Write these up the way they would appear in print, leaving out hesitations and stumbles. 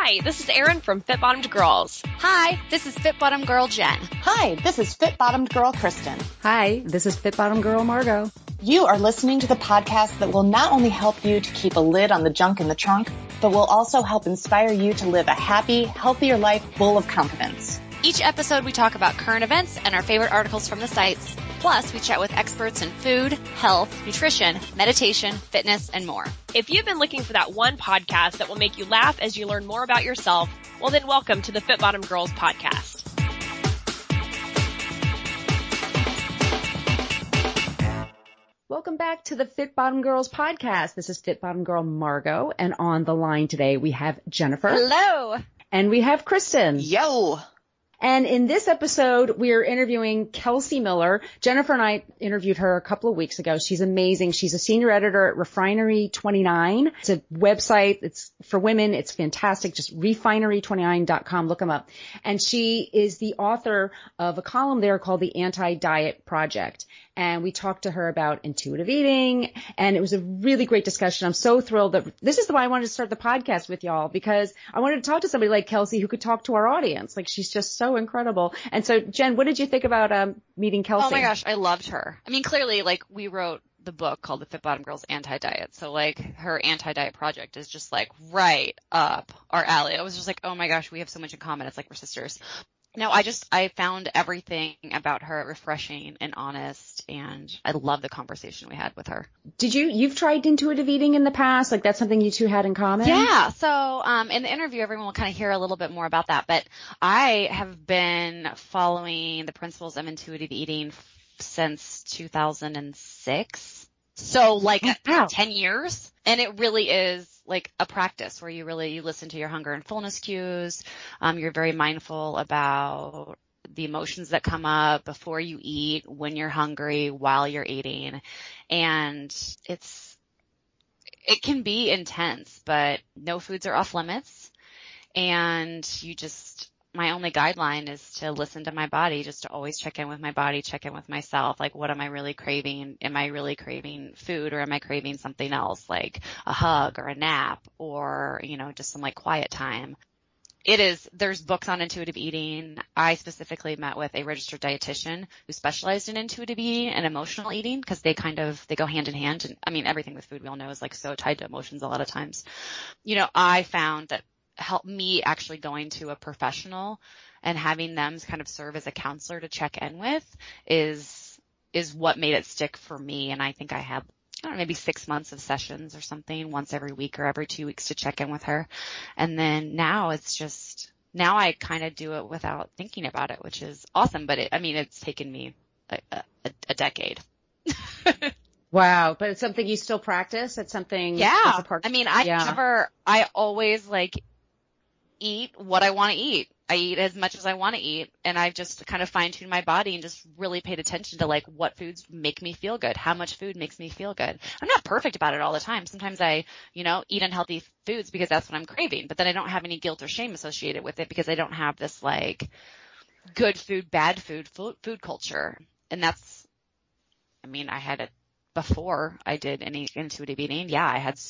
Hi, this is Erin from Fit Bottomed Girls. Hi, this is Fit Bottomed Girl Jen. Hi, this is Fit Bottomed Girl Kristen. Hi, this is Fit Bottomed Girl Margot. You are listening to the podcast that will not only help you to keep a lid on the junk in the trunk, but will also help inspire you to live a happy, healthier life full of confidence. Each episode we talk about current events and our favorite articles from the sites. Plus, we chat with experts in food, health, nutrition, meditation, fitness, and more. If you've been looking for that one podcast that will make you laugh as you learn more about yourself, well then welcome to the Fit Bottomed Girls podcast. Welcome back to the Fit Bottomed Girls podcast. This is Fit Bottomed Girl Margot, and on the line today we have Jennifer. Hello. And we have Kristen. Yo! And in this episode, we are interviewing Kelsey Miller. Jennifer and I interviewed her a couple of weeks ago. She's amazing. She's a senior editor at Refinery29. It's a website. It's for women. It's fantastic. Just refinery29.com. Look them up. And she is the author of a column there called The Anti-Diet Project. And we talked to her about intuitive eating, and it was a really great discussion. I'm so thrilled that this is why I wanted to start the podcast with y'all, because I wanted to talk to somebody like Kelsey who could talk to our audience. Like, she's just so incredible. And so, Jen, what did you think about meeting Kelsey? Oh my gosh, I loved her. I mean, clearly, like, we wrote the book called The Fit Bottomed Girls Anti-Diet. So, like, her anti-diet project is just, like, right up our alley. I was just like, oh my gosh, we have so much in common. It's like we're sisters. No, I found everything about her refreshing and honest, and I love the conversation we had with her. You've tried intuitive eating in the past? Like, that's something you two had in common? Yeah. So, in the interview, everyone will kind of hear a little bit more about that, but I have been following the principles of intuitive eating since 2006. So, like, 10 years. And it really is like a practice where you listen to your hunger and fullness cues. You're very mindful about the emotions that come up before you eat, when you're hungry, while you're eating. And it can be intense, but no foods are off limits. And my only guideline is to listen to my body, just to always check in with my body, check in with myself. Like, what am I really craving? Am I really craving food, or am I craving something else, like a hug or a nap, or, just some like quiet time? There's books on intuitive eating. I specifically met with a registered dietitian who specialized in intuitive eating and emotional eating, because they go hand in hand. And I mean, everything with food we all know is like so tied to emotions a lot of times. I found that help me actually going to a professional and having them kind of serve as a counselor to check in with is what made it stick for me. And I think I had, maybe 6 months of sessions or something, once every week or every 2 weeks to check in with her. And then now I kind of do it without thinking about it, which is awesome. But it's taken me a decade. Wow. But it's something you still practice? It's something. Yeah. That's a part, I always like eat what I want to eat. I eat as much as I want to eat, and I've just kind of fine-tuned my body and just really paid attention to like what foods make me feel good, how much food makes me feel good. I'm not perfect about it all the time. Sometimes I, eat unhealthy foods because that's what I'm craving, but then I don't have any guilt or shame associated with it because I don't have this like good food, bad food culture. And I had it before I did any intuitive eating. Yeah, I had,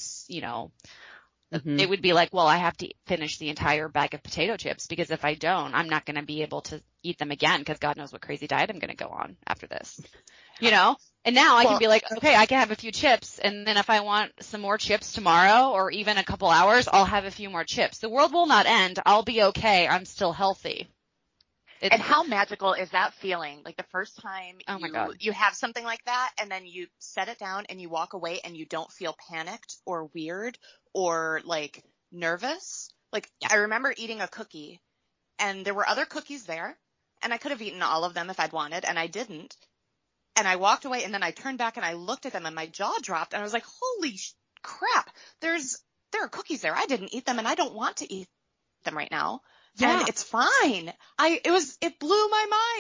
It would be like, well, I have to finish the entire bag of potato chips, because if I don't, I'm not going to be able to eat them again, because God knows what crazy diet I'm going to go on after this, And now I can be like, okay, I can have a few chips, and then if I want some more chips tomorrow or even a couple hours, I'll have a few more chips. The world will not end. I'll be okay. I'm still healthy. And how magical is that feeling? Like the first time you have something like that, and then you set it down and you walk away and you don't feel panicked or weird or like nervous. Like, I remember eating a cookie, and there were other cookies there, and I could have eaten all of them if I'd wanted, and I didn't. And I walked away, and then I turned back and I looked at them, and my jaw dropped, and I was like, holy crap, there are cookies there. I didn't eat them, and I don't want to eat them right now. Yeah. And it's fine. It blew my mind.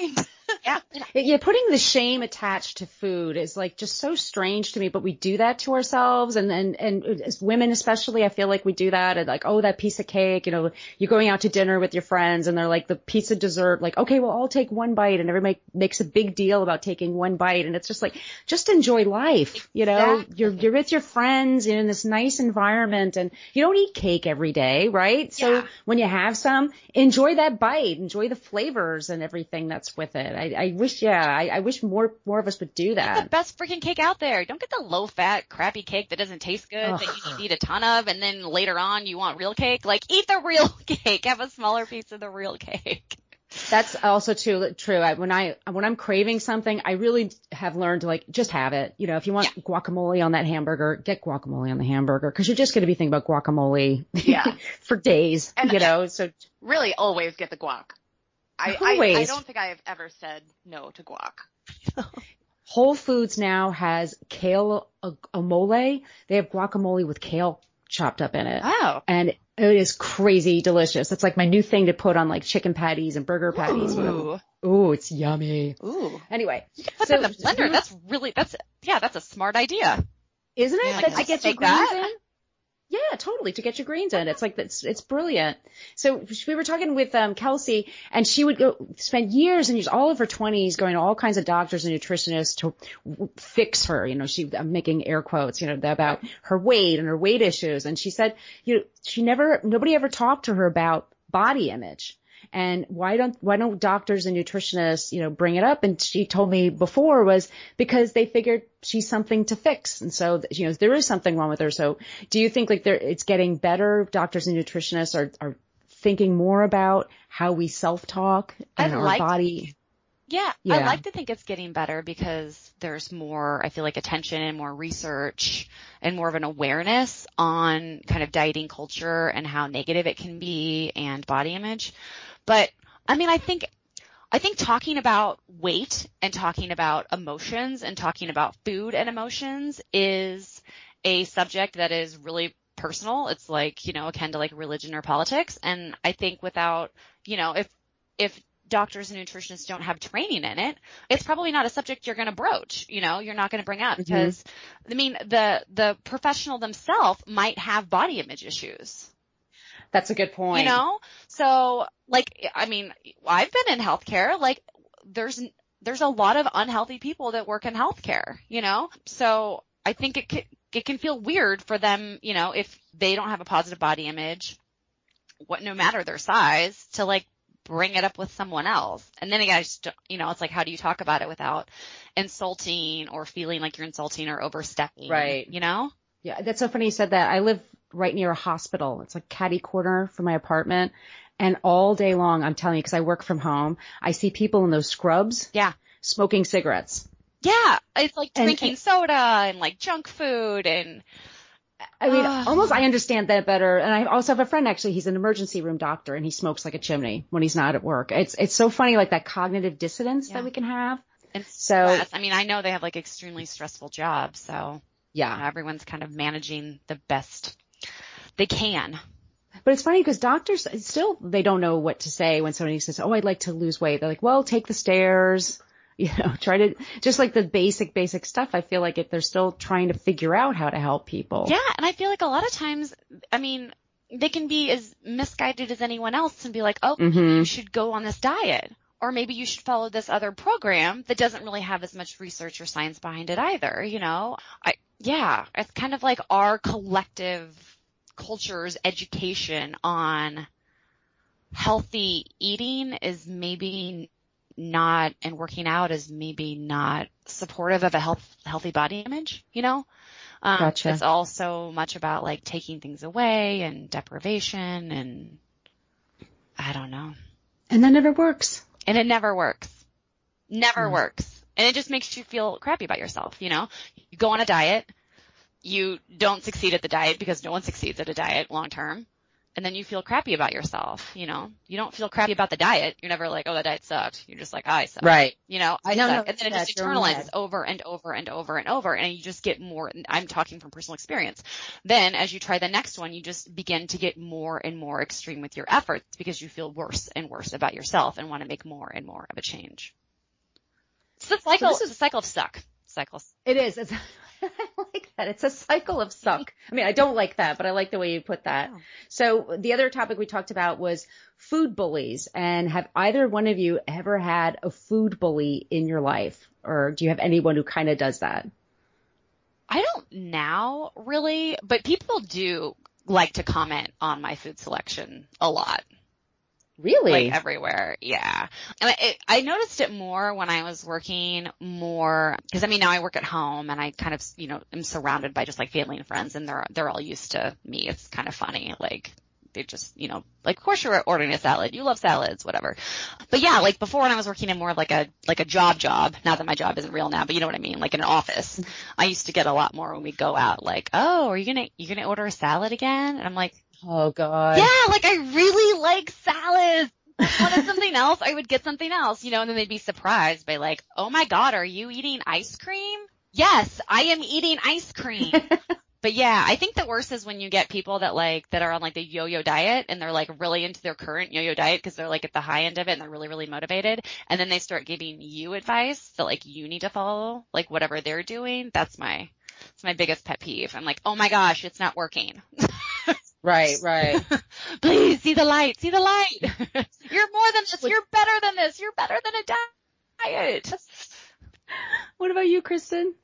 Yeah. Yeah, putting the shame attached to food is like just so strange to me, but we do that to ourselves. And as women especially, I feel like we do that. And like, oh, that piece of cake, you're going out to dinner with your friends and they're like the piece of dessert, like, okay, well, I'll take one bite, and everybody makes a big deal about taking one bite. And it's just like, just enjoy life. Exactly. You're with your friends, you're in this nice environment, and you don't eat cake every day, right? So when you have some, enjoy that bite, enjoy the flavors and everything that's with it. I wish more of us would do that. Get the best freaking cake out there. Don't get the low fat, crappy cake that doesn't taste good, that you need to eat a ton of, and then later on you want real cake. Like, eat the real cake. Have a smaller piece of the real cake. That's also true. When I'm craving something, I really have learned to like just have it. If you want guacamole on that hamburger, get guacamole on the hamburger, because you're just going to be thinking about guacamole for days. And so really always get the guac. Always. I don't think I have ever said no to guac. Whole Foods now has kale amole. They have guacamole with kale chopped up in it. Oh. And it is crazy delicious. It's like my new thing to put on like chicken patties and burger patties. Ooh, it's yummy. Ooh. Anyway. You can put that in the blender. That's a smart idea. Isn't it? Yeah, to get your greens in? Yeah, totally. To get your greens in. It's like, it's brilliant. So we were talking with, Kelsey, and she would go spend years and years, all of her 20s, going to all kinds of doctors and nutritionists to fix her. I'm making air quotes, about her weight and her weight issues. And she said, nobody ever talked to her about body image. And why don't doctors and nutritionists, bring it up? And she told me before was because they figured she's something to fix. And so, there is something wrong with her. So do you think like it's getting better? Doctors and nutritionists are thinking more about how we self-talk and our body. Yeah, I like to think it's getting better because there's more, I feel like, attention and more research and more of an awareness on kind of dieting culture and how negative it can be and body image. But I mean, I think talking about weight and talking about emotions and talking about food and emotions is a subject that is really personal. It's like, akin to like religion or politics. And I think without, if doctors and nutritionists don't have training in it, it's probably not a subject you're going to broach. You're not going to bring up because, I mean, the professional themselves might have body image issues. That's a good point. So like, I mean, I've been in healthcare. Like, there's a lot of unhealthy people that work in healthcare. So I think it can feel weird for them, if they don't have a positive body image, no matter their size, to like bring it up with someone else. And then again, it's like, how do you talk about it without insulting or feeling like you're insulting or overstepping? Right. Yeah, that's so funny you said that. I live right near a hospital. It's like catty corner from my apartment. And all day long, I'm telling you, because I work from home, I see people in those scrubs. Yeah. Smoking cigarettes. Yeah. It's like drinking soda and like junk food and. I mean, almost I understand that better. And I also have a friend, actually, he's an emergency room doctor and he smokes like a chimney when he's not at work. It's so funny, like that cognitive dissonance that we can have. And so, I mean, I know they have like extremely stressful jobs. So yeah, everyone's kind of managing the best they can. But it's funny because doctors still, they don't know what to say when somebody says, oh, I'd like to lose weight. They're like, well, take the stairs, try to, just like the basic stuff. I feel like they're still trying to figure out how to help people. Yeah. And I feel like a lot of times, I mean, they can be as misguided as anyone else and be like, oh, you should go on this diet. Or maybe you should follow this other program that doesn't really have as much research or science behind it either. It's kind of like our collective culture's education on healthy eating is maybe not, and working out is maybe not supportive of a healthy body image, Gotcha. It's also much about like taking things away and deprivation and I don't know. And that never works. And it never works. Never works. And it just makes you feel crappy about yourself, You go on a diet. You don't succeed at the diet because no one succeeds at a diet long term. And then you feel crappy about yourself, You don't feel crappy about the diet. You're never like, oh, that diet sucked. You're just like, I suck. Right. I suck. And then it just internalizes over and over and over and over. And you just get more, I'm talking from personal experience. Then as you try the next one, you just begin to get more and more extreme with your efforts because you feel worse and worse about yourself and want to make more and more of a change. It's the cycle. It's a cycle of suck. Cycles. It is. It's, I like that. It's a cycle of suck. I mean, I don't like that, but I like the way you put that. Oh. So the other topic we talked about was food bullies. And have either one of you ever had a food bully in your life? Or do you have anyone who kind of does that? I don't now really, but people do like to comment on my food selection a lot. Really? Like everywhere. Yeah. And I noticed it more when I was working more, cause I mean, now I work at home and I kind of, you know, am surrounded by just like family and friends and they're all used to me. It's kind of funny. Like they just, you know, like, of course you're ordering a salad. You love salads, whatever. But yeah, like before when I was working in more of like a job, not that my job isn't real now, but you know what I mean? Like in an office, I used to get a lot more when we go out, like, oh, are you going to order a salad again? And I'm like, oh God. Yeah, like I really like salads. If I wanted something else, I would get something else, you know, and then they'd be surprised by like, oh my God, are you eating ice cream? Yes, I am eating ice cream. But yeah, I think the worst is when you get people that are on like the yo-yo diet and they're like really into their current yo-yo diet because they're like at the high end of it and they're really, really motivated. And then they start giving you advice that like you need to follow, like whatever they're doing. It's my biggest pet peeve. I'm like, oh my gosh, it's not working. Right. Please see the light. You're more than this. You're better than this. You're better than a diet. What about you, Kristen?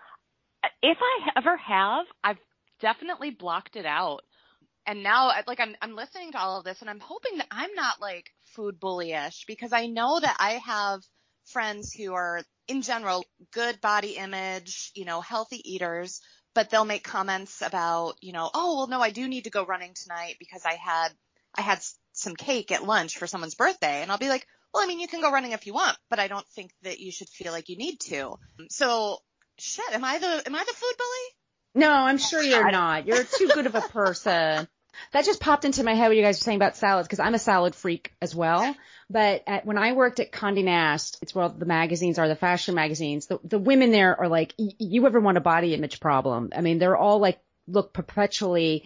If I ever have, I've definitely blocked it out. And now, like, I'm listening to all of this and I'm hoping that I'm not like food bully-ish because I know that I have friends who are in general good body image, you know, healthy eaters, but they'll make comments about, you know, oh, well, no, I do need to go running tonight because I had some cake at lunch for someone's birthday. And I'll be like, well, I mean, you can go running if you want, but I don't think that you should feel like you need to. So shit, am I the food bully? No, I'm sure you're not. You're too good of a person. That just popped into my head when you guys were saying about salads because I'm a salad freak as well. But when I worked at Condé Nast, it's where the magazines are, the fashion magazines. The women there are like, you ever want a body image problem? I mean, they're all like, look perpetually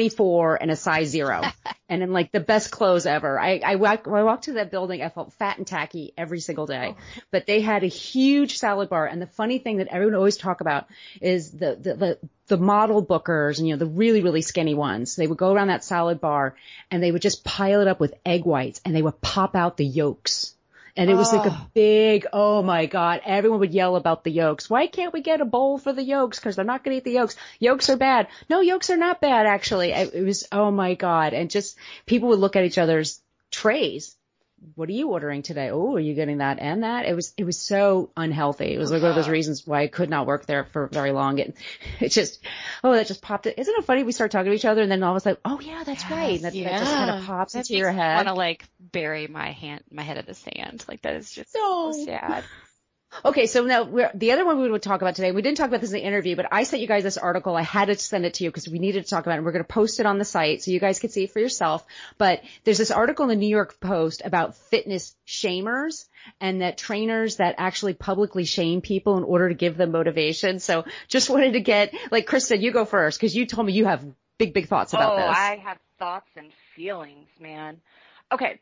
24 and a size 0 and in like the best clothes ever. I walked to that building. I felt fat and tacky every single day, but they had a huge salad bar. And the funny thing that everyone always talk about is the model bookers and, you know, the really, really skinny ones. They would go around that salad bar and they would just pile it up with egg whites and they would pop out the yolks. And it was like a big, oh my God, everyone would yell about the yolks. Why can't we get a bowl for the yolks? Because they're not going to eat the yolks. Yolks are bad. No, yolks are not bad, actually. It was, oh my God. And just people would look at each other's trays. What are you ordering today? Oh, are you getting that and that? It was so unhealthy. It was like one of those reasons why I could not work there for very long. It just, that just popped it. Isn't it funny? We start talking to each other and then all of a sudden, oh yeah, that's right. That just kind of pops into your head. I want to like bury my head in the sand. Like that is just so sad. Okay, so now the other one we would talk about today, we didn't talk about this in the interview, but I sent you guys this article. I had to send it to you because we needed to talk about it. And we're going to post it on the site so you guys can see it for yourself. But there's this article in the New York Post about fitness shamers and that trainers that actually publicly shame people in order to give them motivation. So just wanted to get, like, Kristen, you go first because you told me you have big thoughts about this. Oh, I have thoughts and feelings, man. Okay,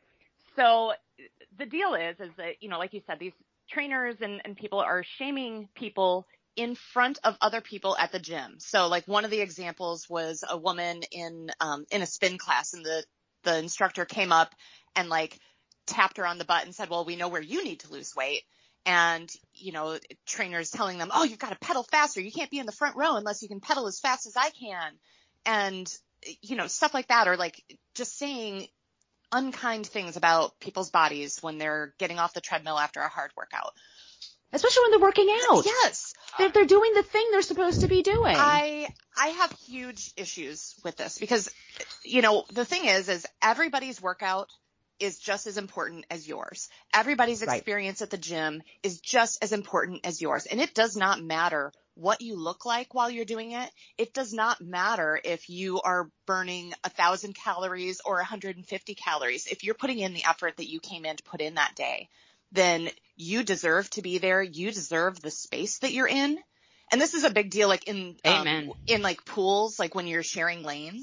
so the deal is that, you know, like you said, these trainers and people are shaming people in front of other people at the gym. So like one of the examples was a woman in a spin class and the instructor came up and like tapped her on the butt and said, well, we know where you need to lose weight. And, you know, trainers telling them, oh, you've got to pedal faster. You can't be in the front row unless you can pedal as fast as I can. And, you know, stuff like that, or like just saying unkind things about people's bodies when they're getting off the treadmill after a hard workout. Especially when they're working out. Yes. They're doing the thing they're supposed to be doing. I have huge issues with this because, you know, the thing is everybody's workout is just as important as yours. Everybody's experience at the gym is just as important as yours. And it does not matter what you look like while you're doing it. It does not matter if you are burning 1,000 calories or 150 calories. If you're putting in the effort that you came in to put in that day, then you deserve to be there. You deserve the space that you're in. And this is a big deal, like in like pools, like when you're sharing lanes,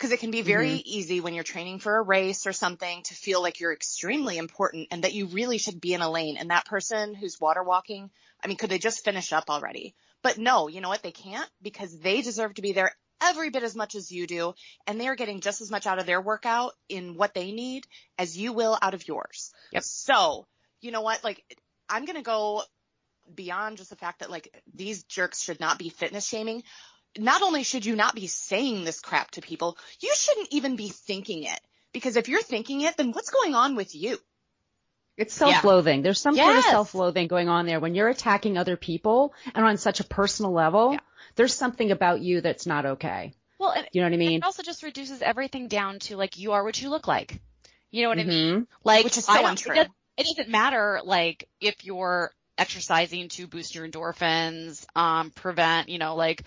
Because it can be very easy when you're training for a race or something to feel like you're extremely important and that you really should be in a lane. And that person who's water walking, I mean, could they just finish up already? But no, you know what? They can't, because they deserve to be there every bit as much as you do. And they are getting just as much out of their workout in what they need as you will out of yours. Yep. So, you know what? Like, I'm going to go beyond just the fact that like these jerks should not be fitness shaming. Not only should you not be saying this crap to people, you shouldn't even be thinking it. Because if you're thinking it, then what's going on with you? It's self-loathing. There's some sort of self-loathing going on there. When you're attacking other people and on such a personal level, there's something about you that's not okay. Well, you know what I mean? It also just reduces everything down to like, you are what you look like. You know what I mean? Mm-hmm. Like, which is so untrue. It doesn't matter, like, if you're exercising to boost your endorphins, prevent, you know, like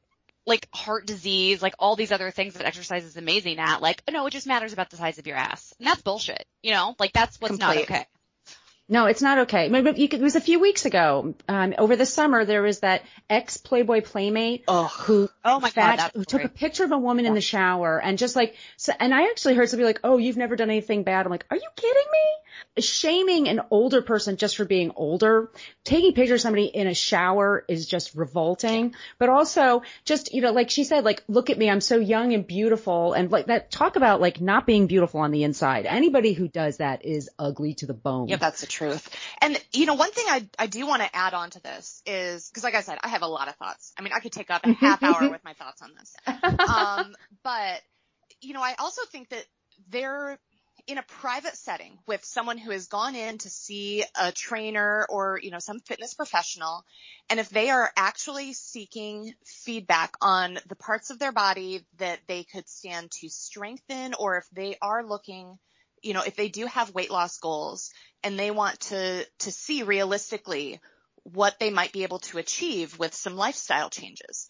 heart disease, like all these other things that exercise is amazing at. Like, no, it just matters about the size of your ass. And that's bullshit. You know, like that's what's not okay. No, it's not okay. It was a few weeks ago. Over the summer, there was that ex-Playboy Playmate who took a picture of a woman in the shower and just like, and I actually heard somebody like, oh, you've never done anything bad. I'm like, are you kidding me? Shaming an older person just for being older, taking pictures of somebody in a shower is just revolting. But also just, you know, like she said, like, look at me, I'm so young and beautiful. And like that, talk about like not being beautiful on the inside. Anybody who does that is ugly to the bone. Yeah, that's the truth. And, you know, one thing I do want to add on to this is, because like I said, I have a lot of thoughts. I mean, I could take up a half hour with my thoughts on this. But, you know, I also think that they're in a private setting with someone who has gone in to see a trainer or, you know, some fitness professional. And if they are actually seeking feedback on the parts of their body that they could stand to strengthen, or if they are looking, you know, if they do have weight loss goals and they want to see realistically what they might be able to achieve with some lifestyle changes.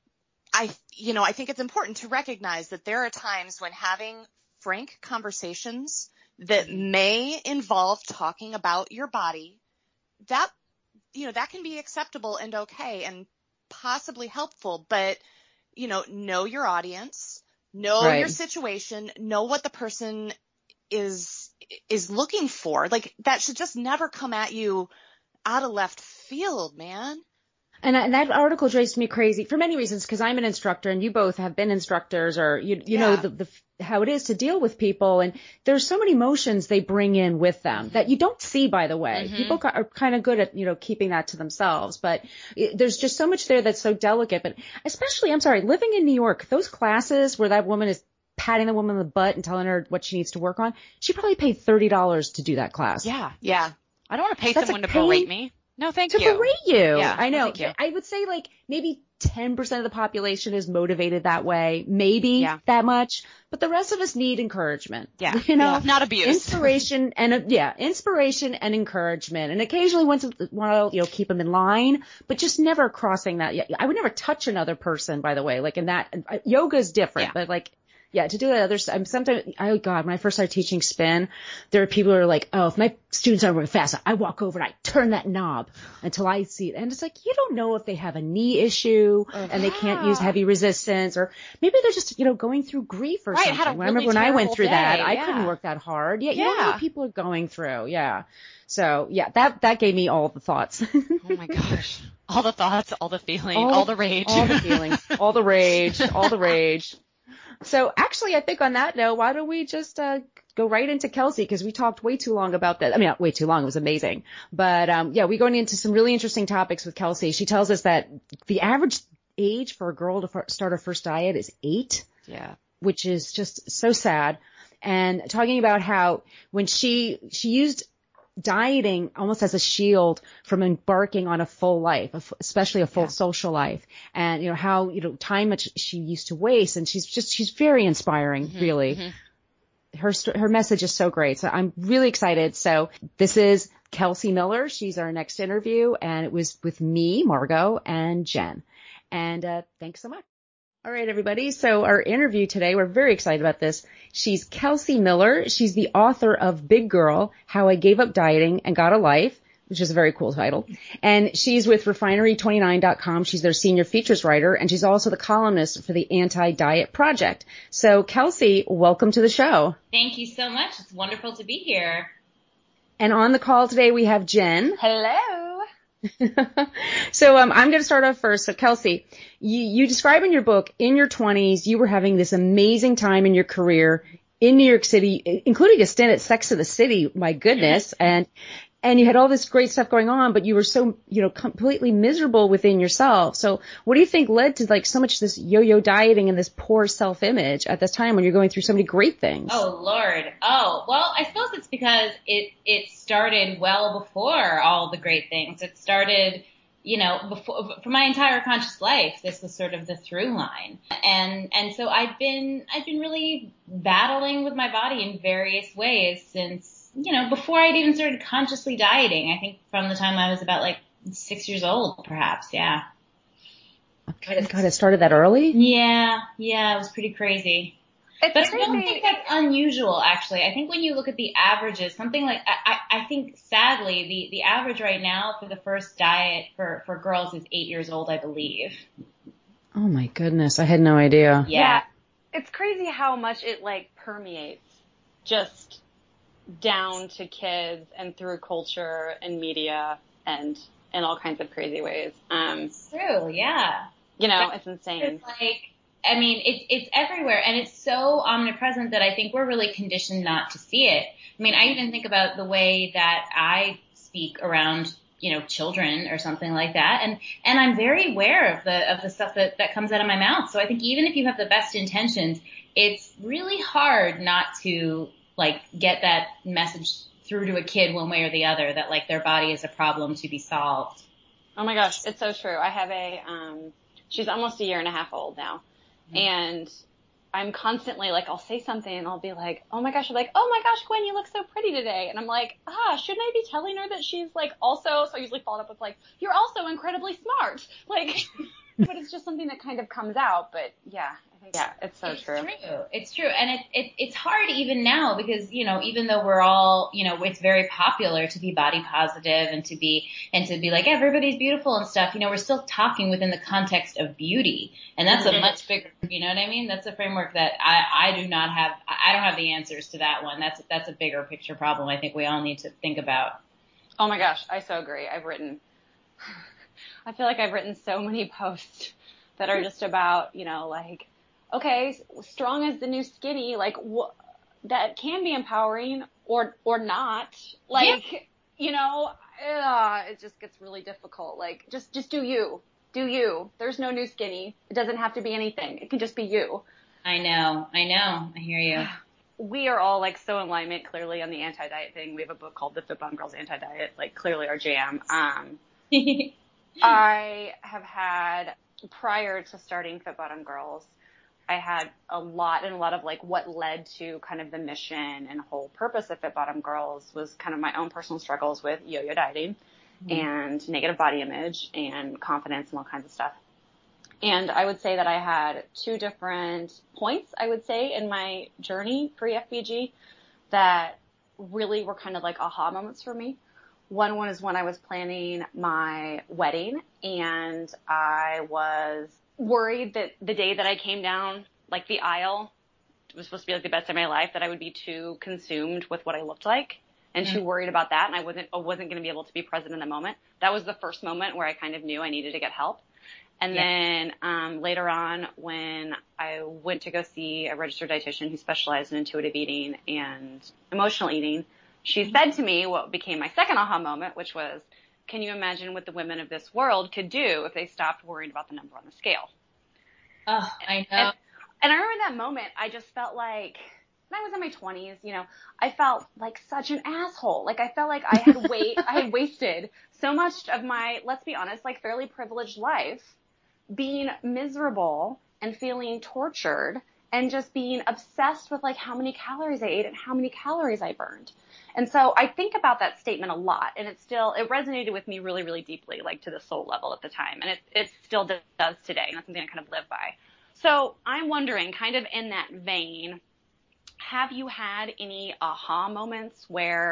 I think it's important to recognize that there are times when having frank conversations that may involve talking about your body, that, you know, that can be acceptable and okay and possibly helpful, but, you know your audience, know your situation, know what the person is looking for. Like, that should just never come at you out of left field, man. And that article drives me crazy for many reasons, because I'm an instructor and you both have been instructors, or you know the how it is to deal with people, and there's so many emotions they bring in with them that you don't see, by the way. People are kind of good at, you know, keeping that to themselves, but there's just so much there that's so delicate. But especially, I'm sorry, living in New York, those classes where that woman is patting the woman on the butt and telling her what she needs to work on, she probably paid $30 to do that class. Yeah. I don't want to pay someone to berate me. No, thank you. To berate you. Yeah, I know. I would say like maybe 10% of the population is motivated that way. Maybe that much. But the rest of us need encouragement. Yeah. You know? Not abuse. Inspiration and encouragement. And occasionally once in a while, you know, keep them in line, but just never crossing that. I would never touch another person, by the way. Like in that, yoga is different, but like, to do that other stuff. Sometimes, oh God, when I first started teaching spin, there are people who are like, oh, if my students are moving fast, I walk over and I turn that knob until I see it. And it's like, you don't know if they have a knee issue and they can't use heavy resistance, or maybe they're just, you know, going through grief or something. I remember when I went through that, I couldn't work that hard. You don't know what people are going through. Yeah. So that gave me all the thoughts. Oh my gosh. All the thoughts, all the feeling, all the rage. All the feelings, all the rage, all the rage. So actually, I think on that note, why don't we just go right into Kelsey, because we talked way too long about that. I mean, not way too long. It was amazing. But we're going into some really interesting topics with Kelsey. She tells us that the average age for a girl to start her first diet is 8. Yeah. Which is just so sad. And talking about how when she used dieting almost as a shield from embarking on a full life, especially a full social life, and, you know, how, you know, time much she used to waste. And she's very inspiring, really. Her message is so great. So I'm really excited. So this is Kelsey Miller. She's our next interview, and it was with me, Margot, and Jen. And, thanks so much. All right, everybody. So our interview today, we're very excited about this. She's Kelsey Miller. She's the author of Big Girl, How I Gave Up Dieting and Got a Life. which is a very cool title. And she's with Refinery29.com. She's their senior features writer, and she's also the columnist for the Anti-Diet Project. So, Kelsey, welcome to the show. Thank you so much. It's wonderful to be here. And on the call today, we have Jen. Hello. So I'm going to start off first. So, Kelsey, you describe in your book, in your 20s, you were having this amazing time in your career in New York City, including a stint at Sex and the City, my goodness, and you had all this great stuff going on, but you were so, completely miserable within yourself. So what do you think led to like so much this yo-yo dieting and this poor self-image at this time when you're going through so many great things? Oh, Lord. Oh, well, I suppose it's because it started well before all the great things. It started, before, for my entire conscious life, this was sort of the through line. And so I've been really battling with my body in various ways since, before I'd even started consciously dieting. I think from the time I was about like 6 years old, perhaps. Yeah. God, it started that early? Yeah, it was pretty crazy. But I don't think that's unusual, actually. I think when you look at the averages, something like, I think sadly, the average right now for the first diet for girls is 8 years old, I believe. Oh my goodness, I had no idea. Yeah. It's crazy how much it like permeates just down to kids and through culture and media and in all kinds of crazy ways. True, yeah. It's insane. It's like, it's everywhere, and it's so omnipresent that I think we're really conditioned not to see it. I even think about the way that I speak around, children or something like that, and I'm very aware of the stuff that comes out of my mouth. So I think even if you have the best intentions, it's really hard not to like get that message through to a kid one way or the other that like their body is a problem to be solved. Oh my gosh, it's so true. I have she's almost 1.5 years old now. Mm-hmm. And I'm constantly like, I'll say something and I'll be like, oh my gosh, Gwen, you look so pretty today. And I'm like, shouldn't I be telling her that she's like also, so I usually follow up with like, you're also incredibly smart. Like, but it's just something that kind of comes out. But yeah, I think, it's so true. It's true. And it's hard even now because, even though we're all, it's very popular to be body positive and to be like, everybody's beautiful and stuff, we're still talking within the context of beauty. And that's a much bigger, you know what I mean? That's a framework that I don't have the answers to that one. That's a bigger picture problem I think we all need to think about. Oh my gosh, I so agree. I feel like I've written so many posts that are just about, like, okay, strong is the new skinny, like, that can be empowering or not. Like, it just gets really difficult. Like, just do you. Do you. There's no new skinny. It doesn't have to be anything. It can just be you. I know. I hear you. We are all like so in alignment clearly on the anti-diet thing. We have a book called The Fit Bottom Girls Anti-Diet, like clearly our jam. I have had, prior to starting Fit Bottom Girls, I had a lot of like what led to kind of the mission and whole purpose of Fit Bottom Girls was kind of my own personal struggles with yo-yo dieting and negative body image and confidence and all kinds of stuff. And I would say that I had 2 different points, I would say, in my journey pre-FBG that really were kind of like aha moments for me. One is when I was planning my wedding and I was worried that the day that I came down, like the aisle, it was supposed to be like the best day of my life, that I would be too consumed with what I looked like and too worried about that. And I wasn't going to be able to be present in the moment. That was the first moment where I kind of knew I needed to get help. And then, later on when I went to go see a registered dietitian who specialized in intuitive eating and emotional eating, she said to me what became my second aha moment, which was, can you imagine what the women of this world could do if they stopped worrying about the number on the scale? Oh, I know. And I remember that moment, I just felt like, when I was in my 20s, I felt like such an asshole. Like I felt like I had wasted so much of my, let's be honest, like fairly privileged life being miserable and feeling tortured and just being obsessed with like how many calories I ate and how many calories I burned. And so I think about that statement a lot, and it resonated with me really, really deeply, like to the soul level at the time. And it still does today. And that's something I kind of live by. So I'm wondering, kind of in that vein, have you had any aha moments where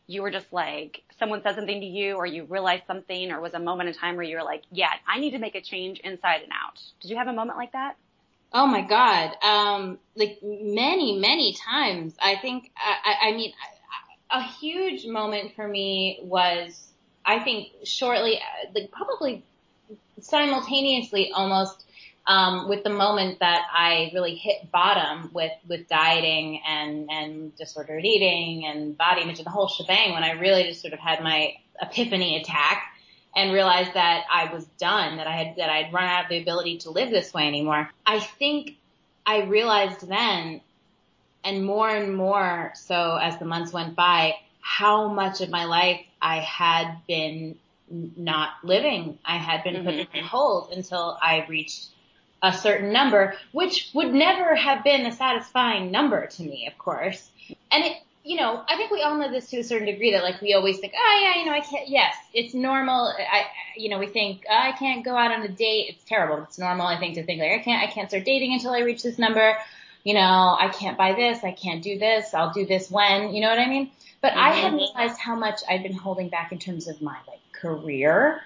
you were just like, someone said something to you or you realized something, or was a moment in time where you were like, yeah, I need to make a change inside and out? Did you have a moment like that? Oh my God. Like many times. I think, I mean, a huge moment for me was, I think shortly, like probably simultaneously almost, with the moment that I really hit bottom with dieting and disordered eating and body image and the whole shebang, when I really just sort of had my epiphany attack and realized that I was done, that I'd run out of the ability to live this way anymore. I think I realized then, and more so as the months went by, how much of my life I had been not living. I had been put on hold until I reached a certain number, which would never have been a satisfying number to me, of course. And it, you know, I think we all know this to a certain degree, that like we always think, oh yeah, you know, I can't, yes, it's normal. We think, oh, I can't go out on a date. It's terrible. It's normal, I think, to think like, I can't start dating until I reach this number. You know, I can't buy this. I can't do this. I'll do this when, you know what I mean? But I hadn't realized how much I'd been holding back in terms of my like career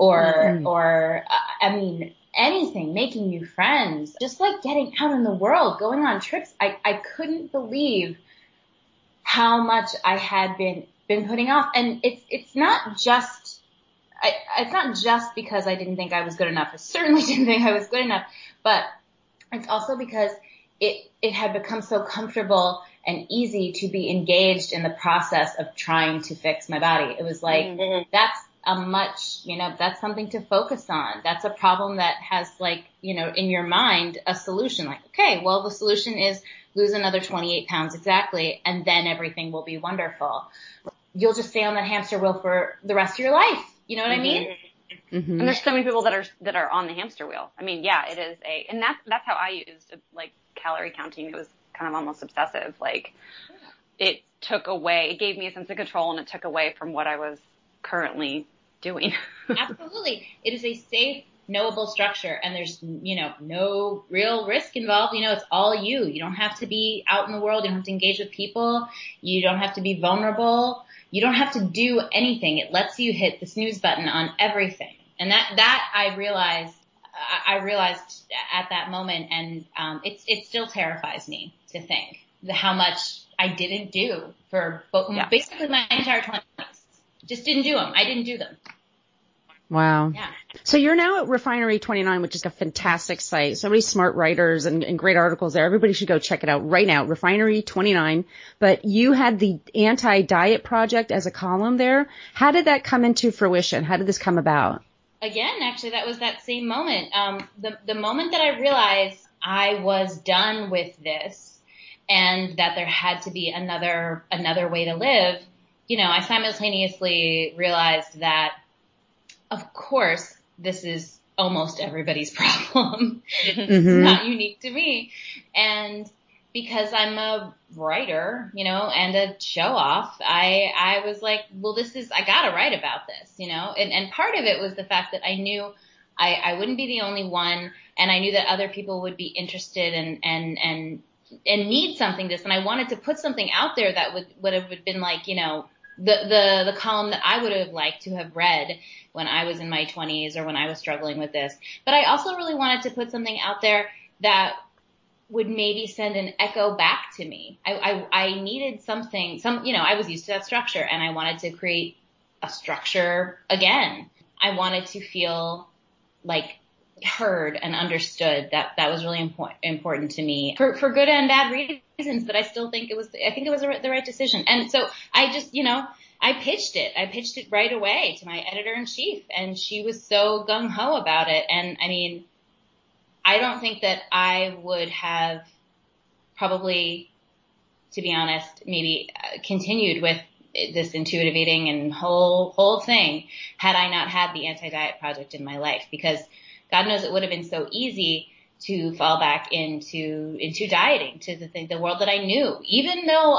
or anything, making new friends, just like getting out in the world, going on trips. I couldn't believe how much I had been putting off. And it's not just because I didn't think I was good enough. I certainly didn't think I was good enough, but it's also because it had become so comfortable and easy to be engaged in the process of trying to fix my body. It was like, that's that's something to focus on. That's a problem that has like, in your mind, a solution. Like, okay, well, the solution is lose another 28 pounds exactly, and then everything will be wonderful. You'll just stay on that hamster wheel for the rest of your life. You know what I mean? Mm-hmm. And there's so many people that are on the hamster wheel. I mean, yeah, it is and that's how I used like calorie counting. It was kind of almost obsessive. Like it gave me a sense of control, and it took away from what I was currently doing. Absolutely. It is a safe, knowable structure, and there's, no real risk involved. It's all you. You don't have to be out in the world. You don't have to engage with people. You don't have to be vulnerable. You don't have to do anything. It lets you hit the snooze button on everything. And that I realized at that moment, and it still terrifies me to think how much I didn't do for basically my entire 20s. Just didn't do them. I didn't do them. Wow. Yeah. So you're now at Refinery 29, which is a fantastic site. So many smart writers and great articles there. Everybody should go check it out right now, Refinery 29. But you had the Anti-Diet Project as a column there. How did that come into fruition? How did this come about? Again, actually, that was that same moment. The moment that I realized I was done with this and that there had to be another way to live, I simultaneously realized that, of course, this is almost everybody's problem. It's not unique to me. And because I'm a writer, and a show off, I was like, well, I gotta write about this, and part of it was the fact that I knew I wouldn't be the only one, and I knew that other people would be interested and need something this, and I wanted to put something out there that would have been like, the column that I would have liked to have read when I was in my 20s or when I was struggling with this. But I also really wanted to put something out there that would maybe send an echo back to me. I needed something, I was used to that structure, and I wanted to create a structure again. I wanted to feel like heard and understood. That was really important to me for good and bad reasons, but I still think it was the right decision. And so I just, I pitched it right away to my editor-in-chief, and she was so gung-ho about it. And I mean, I don't think that I would have probably, to be honest, maybe continued with this intuitive eating and whole thing had I not had the Anti-Diet Project in my life, because God knows it would have been so easy to fall back into dieting, to the world that I knew, even though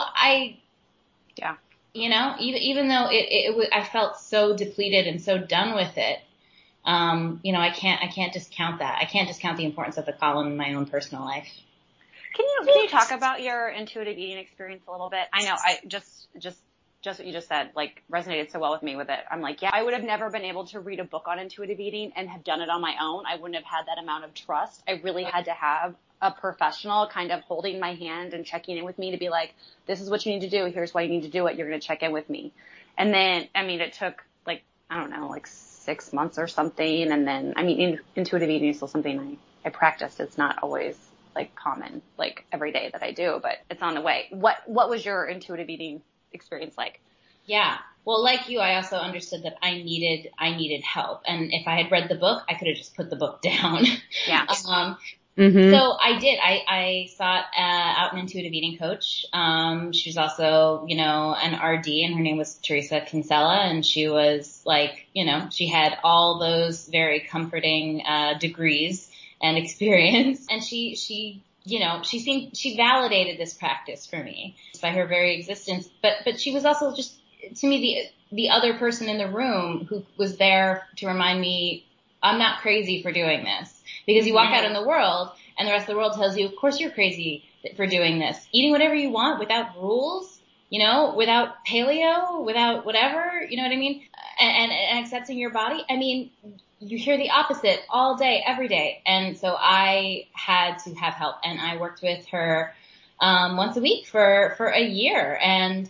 even though I felt so depleted and so done with it. I can't discount that. I can't discount the importance of the column in my own personal life. Can you talk about your intuitive eating experience a little bit? I know, just just what you just said, like resonated so well with me with it. I'm like, yeah, I would have never been able to read a book on intuitive eating and have done it on my own. I wouldn't have had that amount of trust. I really had to have a professional kind of holding my hand and checking in with me to be like, this is what you need to do. Here's why you need to do it. You're going to check in with me. And then, I mean, it took like, I don't know, like 6 months or something. And then, I mean, intuitive eating is still something I practiced. It's not always like common, like every day that I do, but it's on the way. What was your intuitive eating experience like? Yeah. Well, like you, I also understood that I needed help. And if I had read the book, I could have just put the book down. Yeah. So I did. I sought out an intuitive eating coach. She was also, an RD, and her name was Teresa Kinsella, and she was like, she had all those very comforting degrees and experience, and she validated this practice for me by her very existence. But she was also just, to me, the other person in the room who was there to remind me I'm not crazy for doing this. Because you walk out in the world and the rest of the world tells you, of course you're crazy for doing this. Eating whatever you want without rules, without paleo, without whatever, you know what I mean? And accepting your body. I mean, you hear the opposite all day, every day. And so I had to have help, and I worked with her, once a week for a year. And,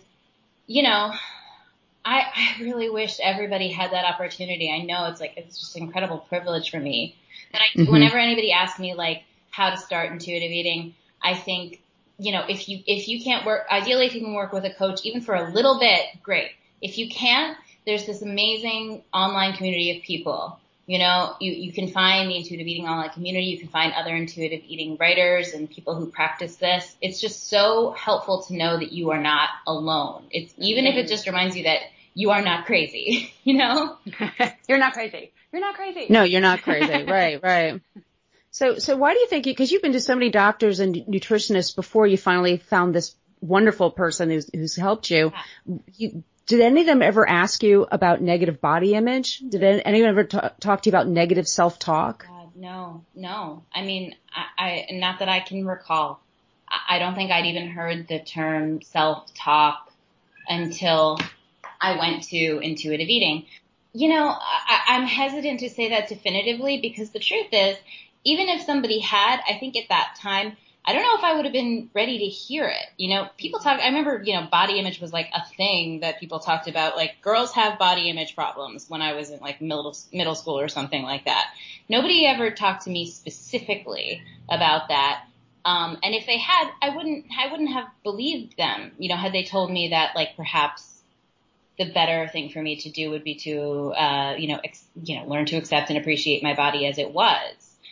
I really wish everybody had that opportunity. I know it's just an incredible privilege for me. And whenever anybody asks me like how to start intuitive eating, I think, if you can't work, ideally if you can work with a coach, even for a little bit, great. If you can't, there's this amazing online community of people. You can find the intuitive eating online community. You can find other intuitive eating writers and people who practice this. It's just so helpful to know that you are not alone. It's even if it just reminds you that you are not crazy, You're not crazy. You're not crazy. No, you're not crazy. Right. So why do you think, because you've been to so many doctors and nutritionists before you finally found this wonderful person who's helped you, did any of them ever ask you about negative body image? Did anyone ever talk to you about negative self-talk? No. I mean, I not that I can recall. I don't think I'd even heard the term self-talk until I went to intuitive eating. I'm hesitant to say that definitively, because the truth is, even if somebody had, I think at that time, I don't know if I would have been ready to hear it. People talk, I remember, body image was like a thing that people talked about, like girls have body image problems when I was in like middle school or something like that. Nobody ever talked to me specifically about that. And if they had, I wouldn't have believed them, had they told me that like perhaps the better thing for me to do would be to, learn to accept and appreciate my body as it was.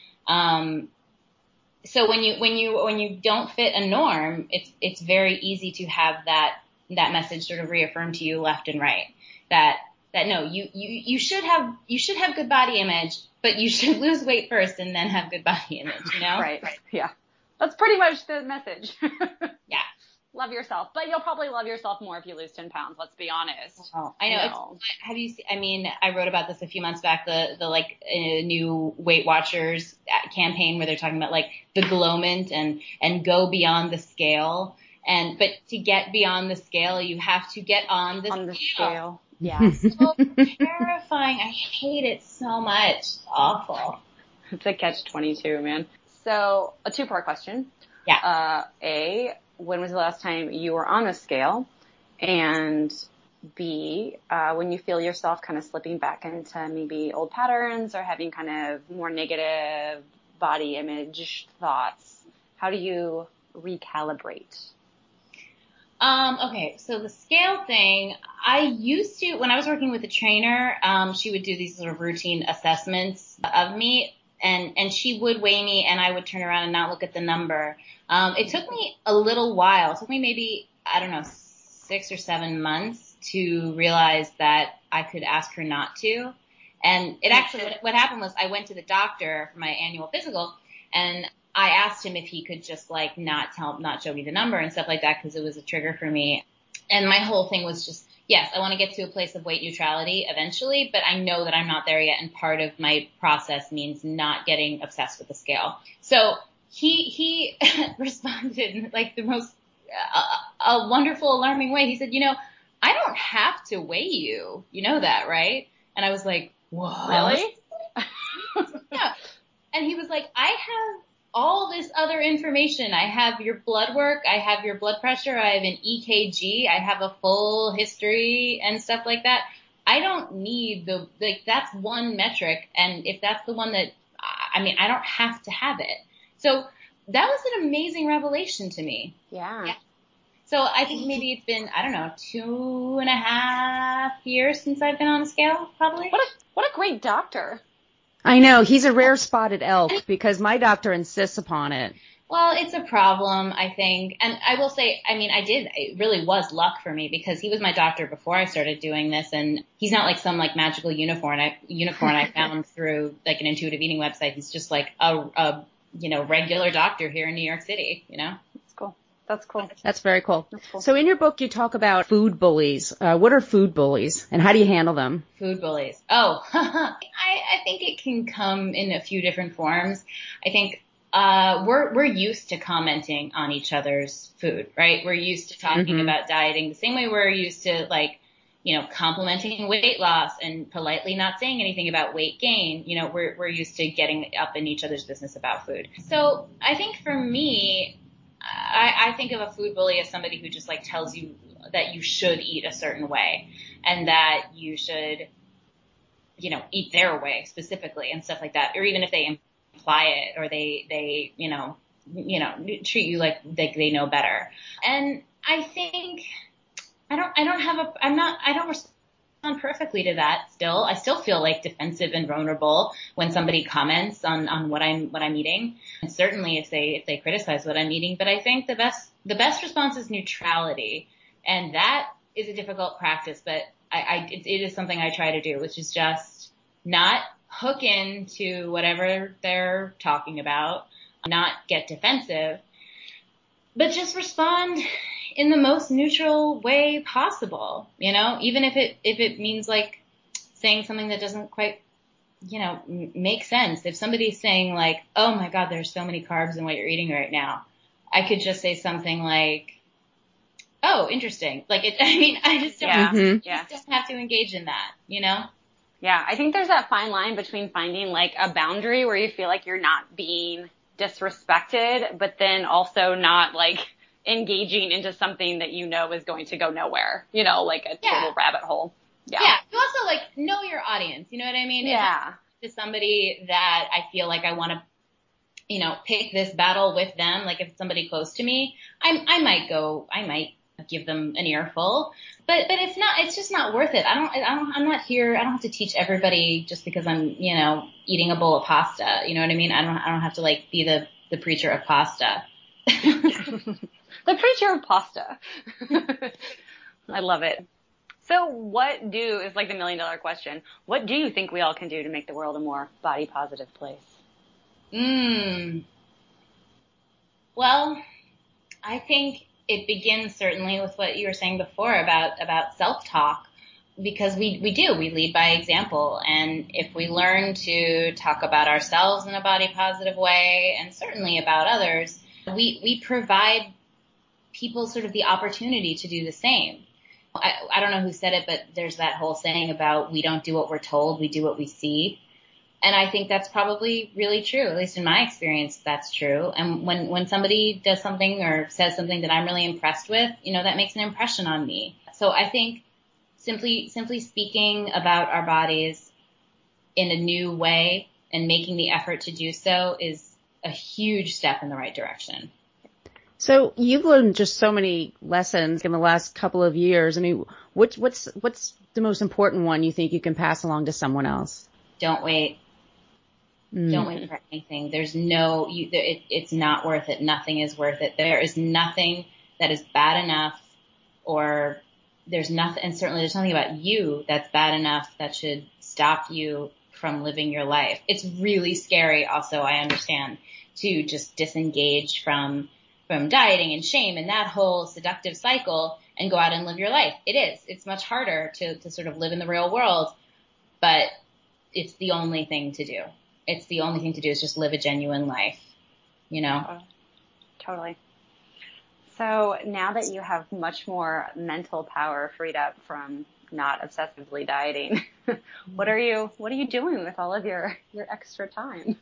So when you don't fit a norm, it's very easy to have that message sort of reaffirmed to you left and right. That no, you should have good body image, but you should lose weight first and then have good body image, Right. Yeah. That's pretty much the message. Yeah. Love yourself, but you'll probably love yourself more if you lose 10 pounds. Let's be honest. Oh, I know. Have you seen, I mean, I wrote about this a few months back, the new Weight Watchers campaign where they're talking about like the glowment and go beyond the scale. But to get beyond the scale, you have to get on the scale. Yeah. So terrifying. I hate it so much. It's awful. It's a catch-22, man. So a 2-part question. Yeah. When was the last time you were on a scale? And B, when you feel yourself kind of slipping back into maybe old patterns or having kind of more negative body image thoughts, how do you recalibrate? Okay, so the scale thing, I used to, when I was working with a trainer, she would do these sort of routine assessments of me. And she would weigh me and I would turn around and not look at the number. It took me a little while. It took me maybe, 6 or 7 months to realize that I could ask her not to. And it actually, what happened was I went to the doctor for my annual physical and I asked him if he could just like not show me the number and stuff like that because it was a trigger for me. And my whole thing was just, yes, I want to get to a place of weight neutrality eventually, but I know that I'm not there yet. And part of my process means not getting obsessed with the scale. So he responded in like the most, a wonderful, alarming way. He said, I don't have to weigh you. You know that, right? And I was like, what? Really? Yeah. And he was like, I have all this other information. I have your blood work. I have your blood pressure. I have an EKG. I have a full history and stuff like that. I don't need that's one metric. And if that's the one that, I don't have to have it. So that was an amazing revelation to me. Yeah. So I think maybe it's been, 2.5 years since I've been on a scale, probably. What a great doctor. I know. He's a rare spotted elk because my doctor insists upon it. Well, it's a problem, I think. And I will say, it really was luck for me because he was my doctor before I started doing this, and he's not like some like magical unicorn I found through like an intuitive eating website. He's just like a regular doctor here in New York City, That's cool. That's very cool. So in your book, you talk about food bullies. What are food bullies and how do you handle them? Food bullies. Oh, I think it can come in a few different forms. I think, we're used to commenting on each other's food, right? We're used to talking about dieting the same way we're used to complimenting weight loss and politely not saying anything about weight gain. We're used to getting up in each other's business about food. So I think for me, I think of a food bully as somebody who just like tells you that you should eat a certain way and that you should, eat their way specifically and stuff like that. Or even if they imply it or they treat you like they know better. And I think I don't respond perfectly to that still. I still feel like defensive and vulnerable when somebody comments on what I'm eating. And certainly if they criticize what I'm eating, but I think the best response is neutrality. And that is a difficult practice, but it is something I try to do, which is just not hook into whatever they're talking about, not get defensive, but just respond in the most neutral way possible, even if it means like saying something that doesn't quite, make sense. If somebody's saying like, oh my God, there's so many carbs in what you're eating right now, I could just say something like, oh, interesting. Like I just don't, don't have to engage in that, Yeah. I think there's that fine line between finding like a boundary where you feel like you're not being disrespected, but then also not like engaging into something that is going to go nowhere, like a total rabbit hole. Yeah. Yeah. You also like know your audience. You know what I mean? Yeah. If it's somebody that I feel like I want to, pick this battle with them. Like if it's somebody close to me, I might give them an earful, but it's just not worth it. I'm not here. I don't have to teach everybody just because I'm, eating a bowl of pasta. You know what I mean? I don't have to like be the preacher of pasta. The preacher of pasta. I love it. So is like the $1 million question. What do you think we all can do to make the world a more body positive place? Well, I think it begins certainly with what you were saying before about self-talk, because we lead by example. And if we learn to talk about ourselves in a body positive way and certainly about others, we provide people sort of the opportunity to do the same. I don't know who said it, but there's that whole saying about we don't do what we're told, we do what we see. And I think that's probably really true. At least in my experience, that's true. And when somebody does something or says something that I'm really impressed with, that makes an impression on me. So I think simply speaking about our bodies in a new way and making the effort to do so is a huge step in the right direction. So you've learned just so many lessons in the last couple of years. I mean, what's the most important one you think you can pass along to someone else? Don't wait. Don't wait for anything. It's not worth it. Nothing is worth it. There is nothing that is bad enough, or there's nothing, and certainly there's nothing about you that's bad enough that should stop you from living your life. It's really scary also, I understand, to just disengage from dieting and shame and that whole seductive cycle and go out and live your life. It is. It's much harder to sort of live in the real world, but it's the only thing to do. It's the only thing to do is just live a genuine life, Totally. So now that you have much more mental power freed up from not obsessively dieting, what are you doing with all of your extra time?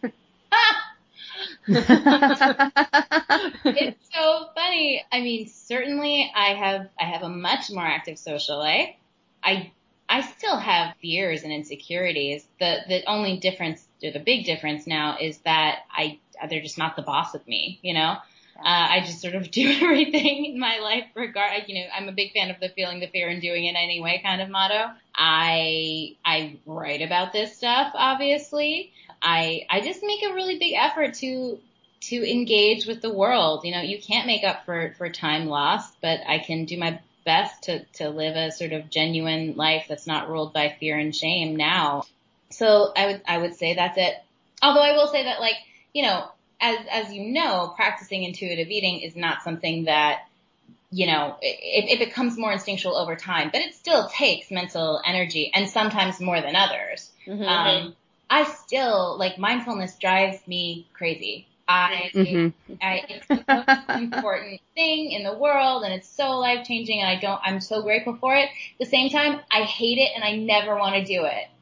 It's so funny. I mean, certainly I have a much more active social life. I still have fears and insecurities. The only difference, or the big difference now, is that they're just not the boss of me, you know? I just sort of do everything in my life I'm a big fan of the feeling the fear and doing it anyway kind of motto. I write about this stuff, obviously. I just make a really big effort to engage with the world. You know, you can't make up for time lost, but I can do my best to live a sort of genuine life that's not ruled by fear and shame now. So I would say that's it. Although I will say that, like, you know, as you know, practicing intuitive eating is not something that, you know, it becomes more instinctual over time, but it still takes mental energy, and sometimes more than others. Mm-hmm. I still, like, mindfulness drives me crazy. It's the most important thing in the world, and it's so life-changing, and I'm so grateful for it. At the same time, I hate it, and I never want to do it.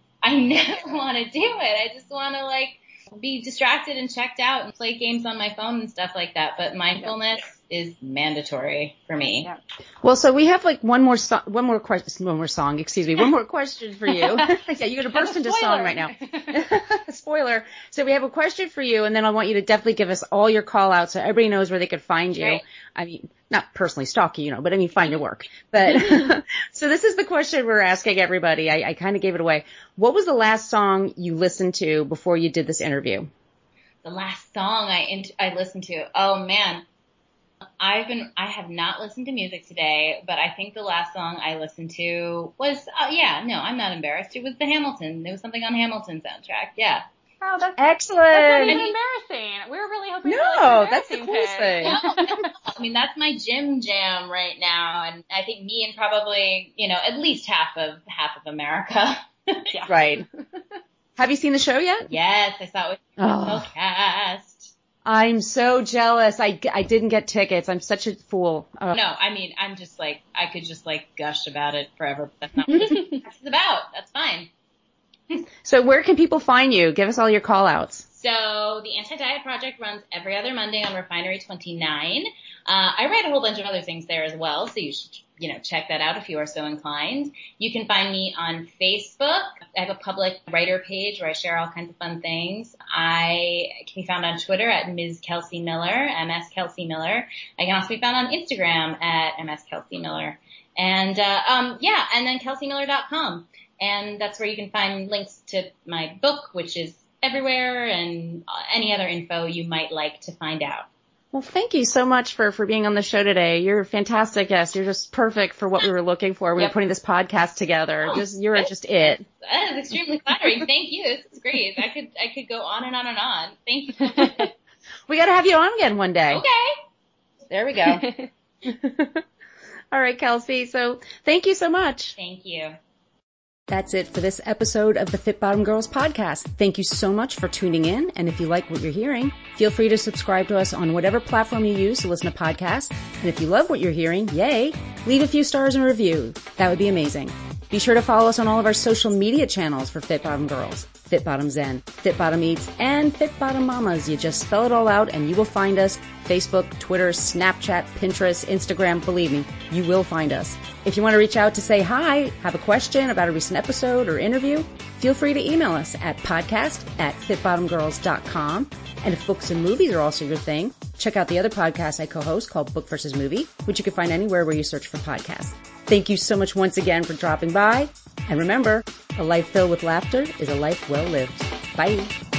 I just want to, like, be distracted and checked out and play games on my phone and stuff like that. But mindfulness is mandatory for me. Yeah. Well, so we have like one more question for you. Yeah, you're going to burst into song right now. Spoiler. So we have a question for you, and then I want you to definitely give us all your call outs so everybody knows where they could find you. Right. I mean, not personally stalk you, but I mean, find your work. But so this is the question we're asking everybody. I kind of gave it away. What was the last song you listened to before you did this interview? The last song I listened to. Oh man. I have not listened to music today, but I think the last song I listened to was, I'm not embarrassed. It was the Hamilton. There was something on Hamilton soundtrack. Yeah. Oh, that's excellent. That's not even embarrassing. We were really hoping. No, that's the coolest thing. I mean, that's my gym jam right now, and I think me and probably, at least half of America. Yeah. Right. Have you seen the show yet? Yes, I saw it with the cast. I'm so jealous. I didn't get tickets. I'm such a fool. No, I mean, I'm just like, I could just like gush about it forever. That's not what this is about. That's fine. So where can people find you? Give us all your call outs. So the Anti-Diet Project runs every other Monday on Refinery 29. I write a whole bunch of other things there as well, so you should, check that out if you are so inclined. You can find me on Facebook. I have a public writer page where I share all kinds of fun things. I can be found on Twitter at Ms. Kelsey Miller, MS Kelsey Miller. I can also be found on Instagram at MS Kelsey Miller. And, and then KelseyMiller.com. And that's where you can find links to my book, which is everywhere, and any other info you might like to find out. Well, thank you so much for being on the show today. You're a fantastic guest. You're just perfect for what we were looking for. We were putting this podcast together. You're just it. That is extremely flattering. Thank you. This is great. I could go on and on and on. Thank you so much. We got to have you on again one day. Okay. There we go. All right, Kelsey. So thank you so much. Thank you. That's it for this episode of the Fit Bottom Girls podcast. Thank you so much for tuning in. And if you like what you're hearing, feel free to subscribe to us on whatever platform you use to listen to podcasts. And if you love what you're hearing, yay, leave a few stars and review. That would be amazing. Be sure to follow us on all of our social media channels for Fit Bottom Girls, Fit Bottom Zen, Fit Bottom Eats, and Fit Bottom Mamas. You just spell it all out and you will find us. Facebook, Twitter, Snapchat, Pinterest, Instagram. Believe me, you will find us. If you want to reach out to say hi, have a question about a recent episode or interview, feel free to email us at podcast@fitbottomgirls.com. And if books and movies are also your thing, check out the other podcast I co-host called Book vs. Movie, which you can find anywhere where you search for podcasts. Thank you so much once again for dropping by. And remember, a life filled with laughter is a life well lived. Bye.